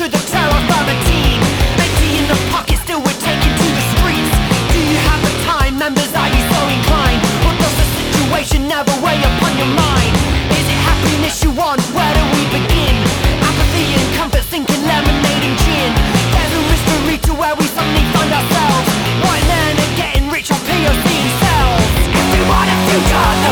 through the terror of a teen. Empty in the pocket, still we're taken to the streets. Do you have the time, members, are you so inclined? Or does the situation never weigh upon your mind? Is it happiness you want? Where do we begin? Apathy and comfort, sinking lemonade and gin. There's a mystery to where we suddenly find ourselves. White men are getting rich on POC cells. If you want a future,